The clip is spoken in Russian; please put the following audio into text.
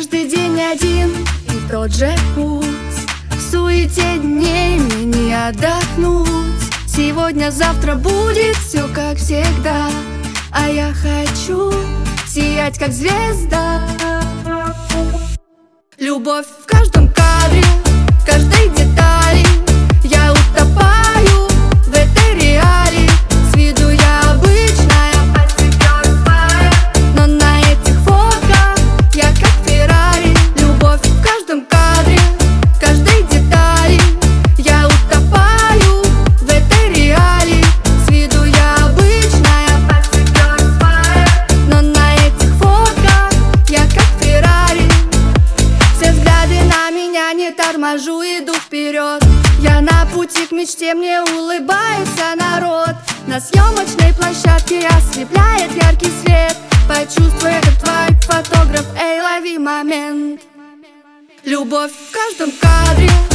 Каждый день один и тот же путь. В суете дней мне не отдохнуть. Сегодня-завтра будет все как всегда, а я хочу сиять как звезда. Любовь в каждом кадре, в каждой детали. Я утопаю в этой реалии. С виду я обычная, а тебе злая, но на этих фотках я как Феррари. Любовь в каждом кадре, в каждой детали. Я утопаю в этой реалии. С виду я обычная, а тебе злая, но на этих фотках я как Феррари. Все взгляды на меня, не торможу, иду вперед. Я на пути к мечте, мне улыбается народ. На съемочной площадке ослепляет яркий свет. Почувствуй этот вайб, фотограф, эй, лови момент. Любовь в каждом кадре,